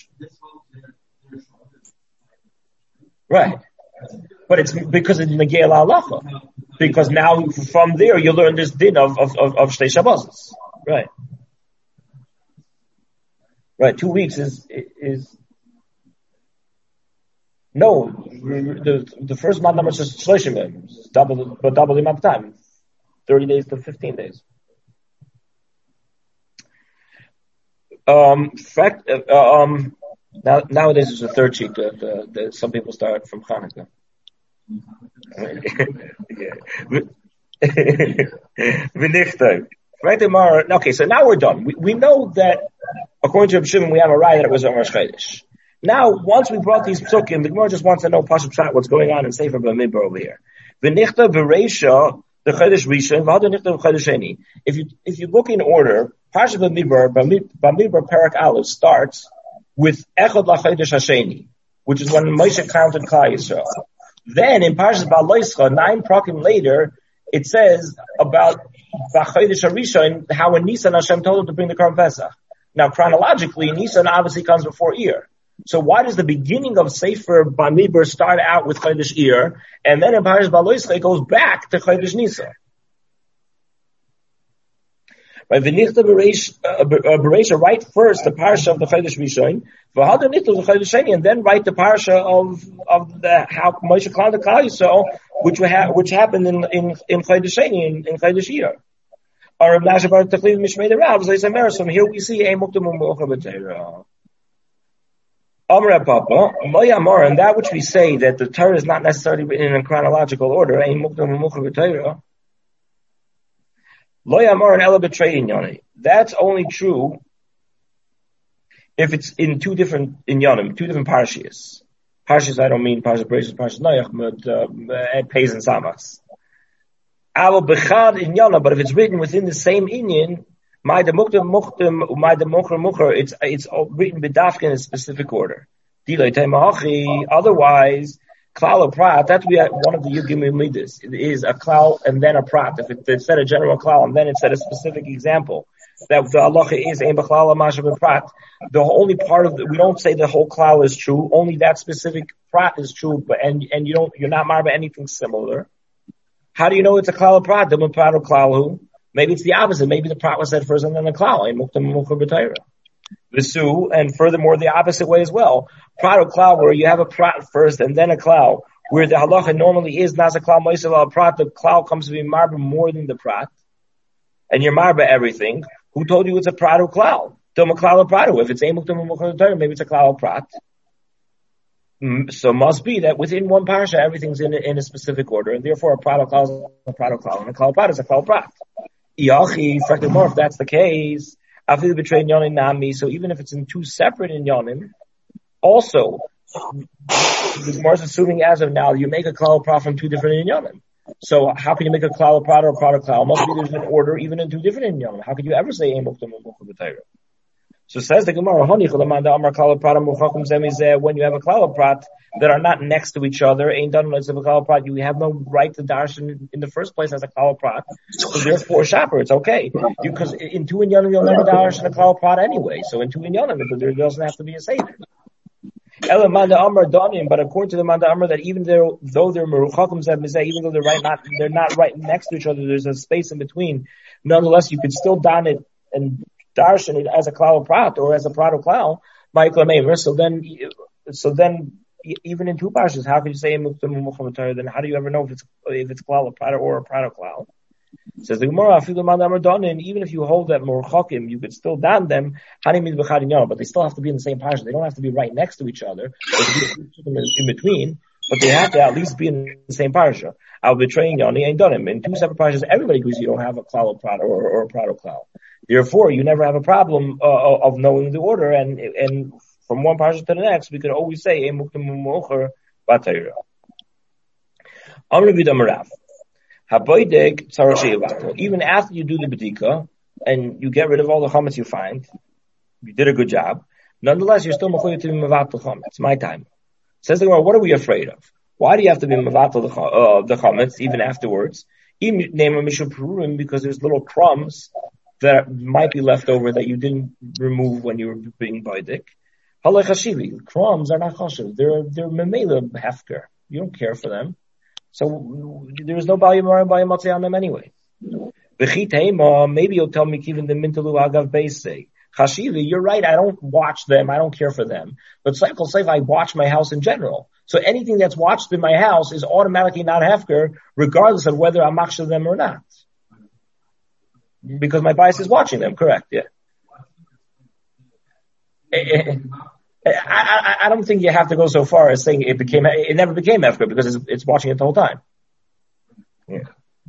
Right. But it's because it's Negei Halacha. Because now from there you learn this din of Shtei Shabbos. Right. Right. 2 weeks is no, the first month number is just Shloshim, double the amount of time. 30 days to 15 days. Nowadays it's the third cheek that some people start from Hanukkah. Okay, so now we're done. We know that according to Reb Shimon we have a raya that it was on Rosh Chodesh. Now, once we brought these psukim, the Gemara just wants to know Pashup Pshat what's going on in Sefer Bamidbar over here. V'nichta b'reisha the Chodesh Rishon, v'hada nichta b'Chodesh Sheni. If you look in order, Pashup Bamidbar Parak Aleph starts with Echad LaChodesh HaSheni, which is when Moshe counted Klal Yisrael. Then in Parshas Ba'aloischa, 9 prakim later, it says about B'Chodesh HaRishon, how in Nisan Hashem told him to bring the Korban Pesach. Now, chronologically, Nisan obviously comes before Iyar. So why does the beginning of Sefer Bamidbar start out with Chodesh Iyar, and then in Parshas Ba'aloischa it goes back to Chodesh Nisan? Right, V'nichta Bereisha, write first the parsha of the Chodesh Rishon, v'hada nichta the Chodesh Sheni, and then write the parsha of the how Moshe counted Klal Yisrael, which happened in Chodesh Sheni in Chodesh Iyar. Or Rav Nasha Bar Tachliv Mishmei the Rav, so here we see Ein Muktam U'Mocha B'Teira. Amar Papa, Moya Amar, and that which we say that the Torah is not necessarily written in chronological order, Ein Muktam U'Mocha B'Teira. That's only true if it's in two different parashiyas. Parashiyas, I don't mean Parashas Bereishis, Parashas Noach, but Peis and Samas. But if it's written within the same inyan, it's written b'dafka in a specific order. Otherwise, klal or prat, that's one of the Yugim Midas. It is a klal and then a prat. If it said a general klal and then it said a specific example, that the halacha is ein b'klal mashav b'prat. The only part of we don't say the whole klal is true. Only that specific prat is true, and you're not marba anything similar. How do you know it's a klal or prat? The prat or klal. Maybe it's the opposite. Maybe the prat was said first and then the klal. Ein muktam mukar b'tayra. Visu, and furthermore, the opposite way as well. Prat or klal, where you have a prat first and then a klal, where the halacha normally is not a klal moisav al prat, the klal comes to be marba more than the prat, and you're marba everything. Who told you it's a prat or klal? Tell me klal or prat. If it's a muktam mukar, maybe it's a klal or prat. So must be that within one parasha everything's in a specific order, and therefore a prat or klal is a prat or klal, and a klal or prat is a klal or prat. Iachi, if that's the case. So even if it's in two separate inyanim, also, the Gemara is assuming as of now, you make a klal prat from two different inyanim. So how can you make a klal prat or a prat klal? Must be there's an order even in two different inyanim. How could you ever say ein muktam u'mucha b'tayra? So says the Gemara, when you have a klal prat that are not next to each other, you have no right to darshan in the first place as a klal prat. So therefore, shaper, it's okay. Because in two inyanim you'll never darshan a klal prat anyway. So in two inyanim, there doesn't have to be a seder. But according to the Manda Amar, that even though they're meruchakim zeh, even though they're not right next to each other, there's a space in between. Nonetheless, you could still don it and darshan it as a klal prat or as a prat or klal. So then, even in two parshas, how can you say muktam u'mucha b'tayra? Then how do you ever know if it's klal or prat or a prat or klal? Says the Gemara, even if you hold that morchakim, you could still don them, but they still have to be in the same parsha. They don't have to be right next to each other. They can be in between, but they have to at least be in the same parsha. I'll betray Yoni ain't done him. In two separate parshas, everybody agrees you don't have a klal or prat or a prat or klal. Therefore, you never have a problem of knowing the order, and from one parsha to the next, we could always say ein muktam u'mucha b'tayra. Amar B'damarav. Even after you do the bedika and you get rid of all the chametz you find, you did a good job. Nonetheless, you're still mechuyev to be mevatel chametz. It's my time. Says the Gemara, what are we afraid of? Why do you have to be mevatel the chametz even afterwards? Because there's little crumbs that might be left over that you didn't remove when you were being baidik. Crumbs are not chashiv. They're memela hefker. You don't care for them. So there is no value on them anyway. Maybe you'll tell me even the mintalu agav beis. Chashivi, you're right. I don't watch them. I don't care for them. But cycle safe, I watch my house in general. So anything that's watched in my house is automatically not hefker, regardless of whether I'm machshav them or not. Because my bias is watching them. Correct. Yeah. I don't think you have to go so far as saying it never became hefker because it's watching it the whole time. Yeah.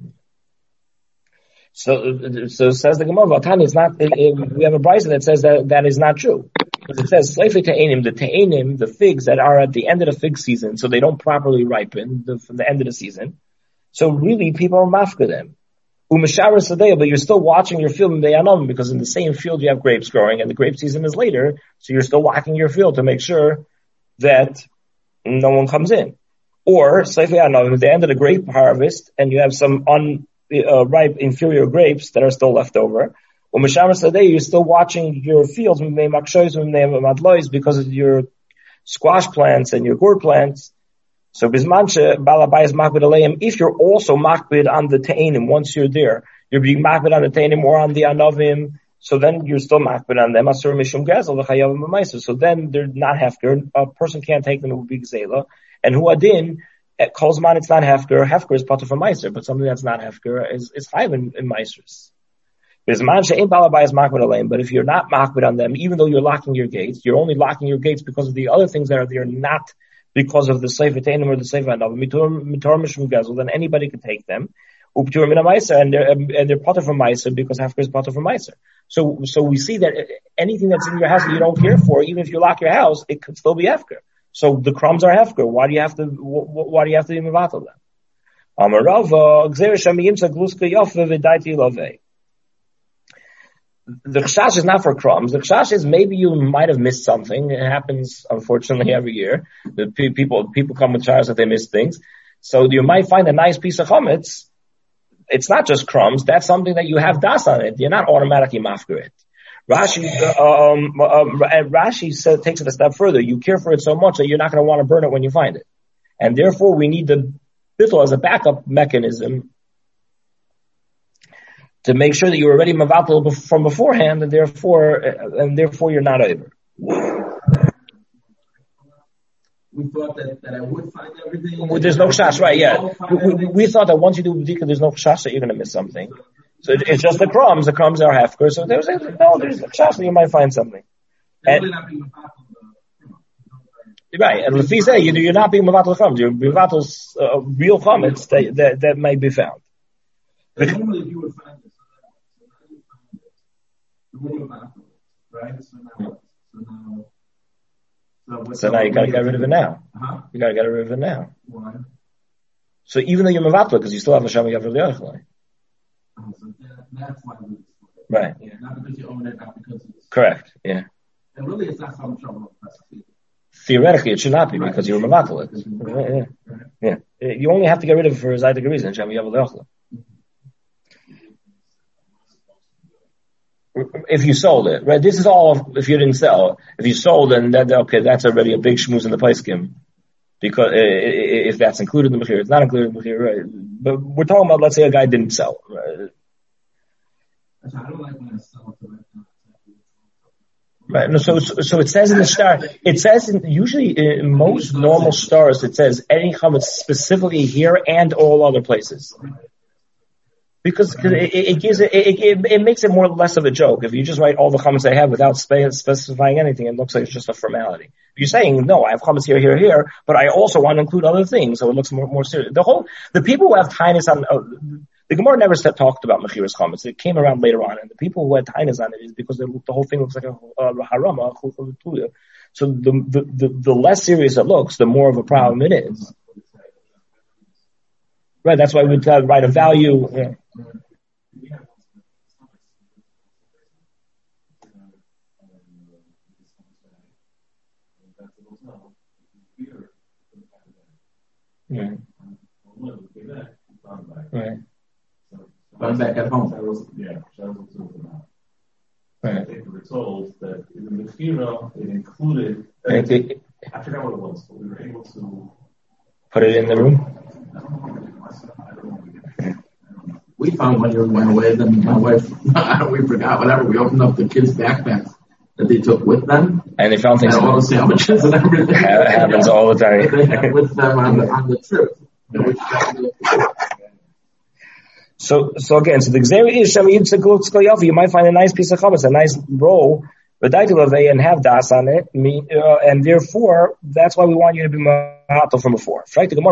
So says the Gemara, Tani, it's not, we have a brisa that says that is not true. Because it says, Sleife te'enim, the figs that are at the end of the fig season, so they don't properly ripen from the end of the season. So really, people are mafka them. Umeshara sadeh, but you're still watching your field in the Yanom, because in the same field you have grapes growing, and the grape season is later, so you're still walking your field to make sure that no one comes in. Or, Sleife Yanom, at the end of the grape harvest, and you have some ripe inferior grapes that are still left over. You're still watching your fields because of your squash plants and your gourd plants. So if you're also makbid on the te'enim, once you're there, you're being makbid on the te'enim or on the anovim, so then you're still makbid on them. So then they're not hefker. A person can't take them to be gzela. And huadin, at Kolzman, it's not hefker. Hefker is part of a meiser, but something that's not hefker is chayv in meisers. But if you're not makbid on them, even though you're locking your gates, you're only locking your gates because of the other things that are there, not because of the sefer teinim or the sefer anav. Then anybody can take them. And they're part of a meiser because hefker is part of a meiser. So we see that anything that's in your house that you don't care for, even if you lock your house, it could still be hefker. So the crumbs are hefker. Why do you have to be mevatel them? The chashash is not for crumbs. The chashash is maybe you might have missed something. It happens, unfortunately, every year. The people come with chashash that they miss things. So you might find a nice piece of chametz. It's not just crumbs. That's something that you have das on it. You're not automatically mafker it. Rashi takes it a step further. You care for it so much that you're not going to want to burn it when you find it. And therefore, we need the bittul as a backup mechanism to make sure that you're already mavatal from beforehand, and therefore you're not over. We thought that I would find everything. Well, there's no chash, right? Yeah, we thought that once you do b'dika, there's no chash that you're going to miss something. So it's just the crumbs. The crumbs are hefker. So there's a chash that you might find something. And, right, and if you say you're not being mavatal crumbs, you're mavatal real chametz that might be found. Normally, you would find this. Right? So now you got to get rid of it now. Uh-huh. You got to get rid of it now. Why? So even though you're mevatel, because you still have a shami gav l'yachlai. So that's why we. Right. Yeah, not because you own it, not because it's. Correct. Yeah. And really, it's not some trouble. Theoretically, it should not be because you're mevatel it. Yeah. You only have to get rid of it for a zaydik reason. Shami gav l'yachlai. If you sold it, right? This is all if you didn't sell. If you sold, then that's already a big shmooze in the place scheme. Because if that's included in the mechir, it's not included in the mechir, right? But we're talking about, let's say a guy didn't sell. Right? I don't like when I sell to Right. No, so it says in the star. It says usually in most normal stars, it says any chametz specifically here and all other places. Because it makes it more or less of a joke. If you just write all the chametz I have without specifying anything, it looks like it's just a formality. If you're saying, no, I have chametz here, but I also want to include other things, so it looks more serious. The people who have tinus on, the Gemara never talked about mechiras chametz. It came around later on, and the people who had tinus on it is because the whole thing looks like a harama. So the less serious it looks, the more of a problem it is. Right, that's why we write a value. Yeah. Right. I'm back at home. I think we were told that in the Mechira, it included, I forgot what it was, but we were able to put it in the room. We found when you went away, then my wife, we forgot whatever. We opened up the kids' backpacks that they took with them. And they found things. And all the sandwiches and everything. It happens all the time. They had with them on the trip. So again, the Gzera is you might find a nice piece of chametz, a nice roll, and have das on it, and therefore that's why we want you to be mevatel from before.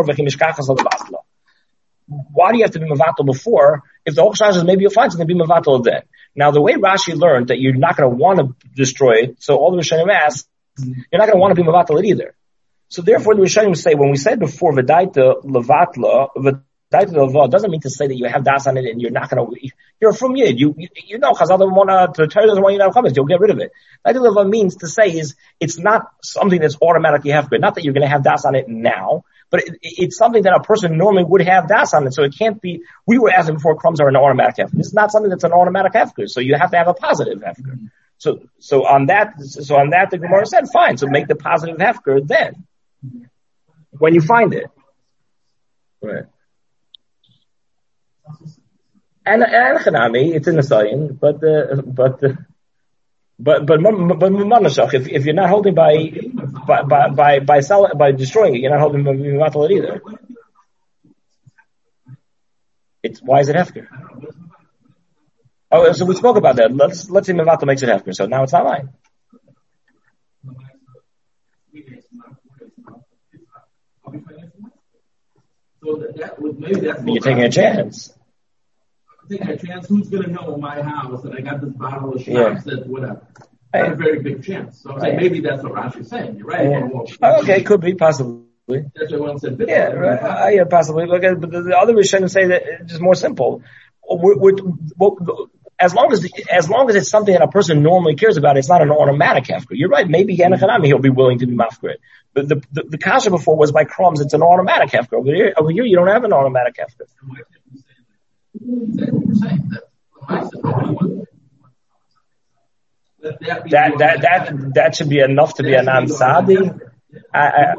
Why do you have to be mevatel before? If the whole is maybe you'll find something to be mevatel then. Now the way Rashi learned that you're not going to want to destroy it, so all the Rishonim ask, you're not going to want to be mevatel it either. So therefore the Rishonim say, when we said before v'daita levatla, doesn't mean to say that you have das on it and you're not going to. You're from Yid. You know Chazal doesn't want to. The Torah doesn't want you to have chametz. You'll get rid of it. Daita means to say is it's not something that's automatically hefker. Not that you're going to have das on it now, but it's something that a person normally would have das on it. So it can't be. We were asking before crumbs are an automatic hefker. This is not something that's an automatic hefker. So you have to have a positive hefker. So on that the Gemara said fine. So make the positive hefker then when you find it. Right. And Chanami, it's in the Sayin, but if you're not holding by destroying it, you're not holding by mevatel it either. Why is it hefker? Oh, so we spoke about that. Let's say mevatel makes it hefker, so now it's not mine. You're taking a chance. Taking a chance. Who's going to know in my house that I got this bottle of schnapps that whatever? Not a very big chance. So I'm saying maybe that's what Rashi's saying. You're right. Yeah. Okay, could be possibly. That's what one said. Yeah, right. Yeah, possibly. But the other Rishonim say that it's just more simple. As long as it's something that a person normally cares about, it's not an automatic hefker. You're right. Maybe Yanachanami he'll be willing to be mafkir. But the kasha before was by crumbs. It's an automatic hefker. Over here, you don't have an automatic hefker. That should be enough to be a non-sadi. I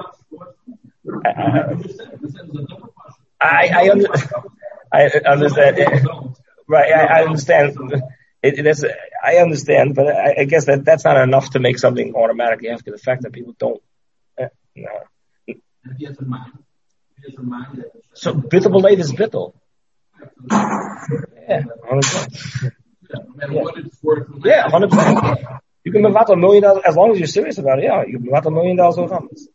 understand. Right, I understand. I understand, but I guess that's not enough to make something automatically after the fact that people don't. No. So bittul b'leiv is bittul. Yeah, 100%. Yeah, 100%. You can mevatel $1 million as long as you're serious about it. Yeah, you can mevatel $1 million of chametz.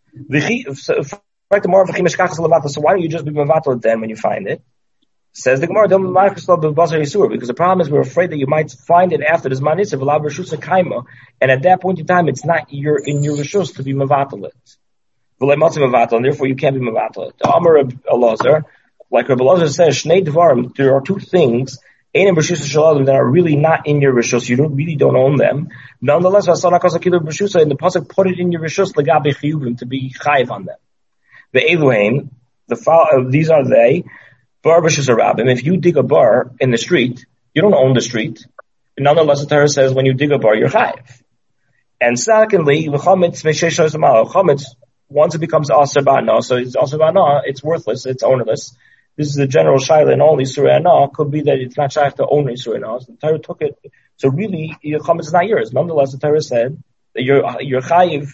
So why don't you just be mevatel then when you find it? Says the Gemara, because the problem is we're afraid that you might find it after the Zman Yisrael, and at that point in time, it's not in your rishus to be mevatel it. And therefore you can't be mevatel it. Amar Elazar, like Rabbi Elazar says, Shnei Dvarim, there are two things that are really not in your rishus. You really don't own them. Nonetheless, in the pasuk, put it in your rishus legabe chiyuvim to be chayiv on them. The Eluhain, these are they. Bar b'shus harabim. If you dig a bar in the street, you don't own the street. Nonetheless, the Torah says when you dig a bar, you're chayiv. And secondly, chametz, once it becomes aser ba'ana, so it's aser ba'ana, it's worthless, it's ownerless. This is the general shaila in all Yisrei Anah. Could be that it's not shaykh to own Yisrei Anah. So the Torah took it. So really, your chametz is not yours. Nonetheless, the Torah said that you're chayiv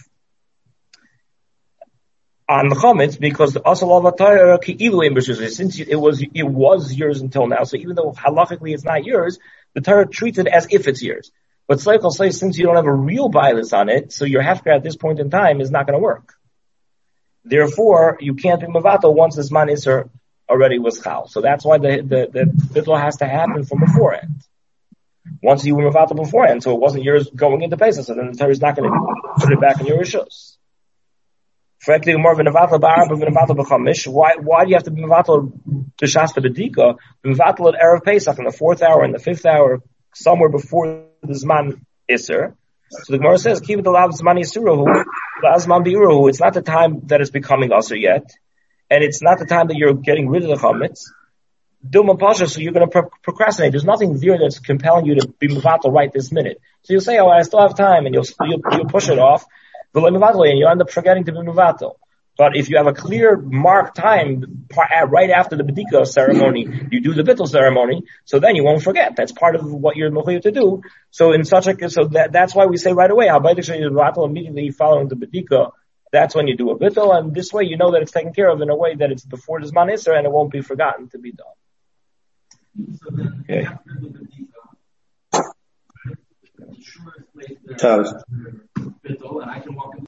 on the chametz because the asal of Torah ki'ilu in b'shus. Since it was yours until now. So even though halachically it's not yours, the Torah treats it as if it's yours. But Tzleich will say since you don't have a real bias on it, so your hefker at this point in time is not going to work. Therefore, you can't be mevatel once this man iser already was chal. So that's why the bittul has to happen from beforehand. Once you were mevatel beforehand, so it wasn't yours going into Pesach, so then the Torah is not going to put it back in your rishus. Why do you have to be mevatel b'shas b'dika? Mevatel at erev Pesach in the 4th hour and the 5th hour, somewhere before the zman iser. So the Gemara says, "Keep it alav zman yisuruhu, zman biuruhu." It's not the time that it's becoming aser yet, and it's not the time that you're getting rid of the chametz. Dilma Pasha, so you're going to procrastinate. There's nothing there that's compelling you to be mevatel right this minute. So you'll say, oh, I still have time, and you'll push it off, and you'll end up forgetting to be mevatel. But if you have a clear marked time right after the bedika ceremony, you do the bittul ceremony, so then you won't forget. That's part of what you're mechuyev to do. So that's why we say right away, immediately following the bedika, that's when you do a bittul, and this way you know that it's taken care of in a way that it's before the Zman Isser and it won't be forgotten to be done. So then, Okay. after the bedika, the shortest place there, bittul, and I can walk in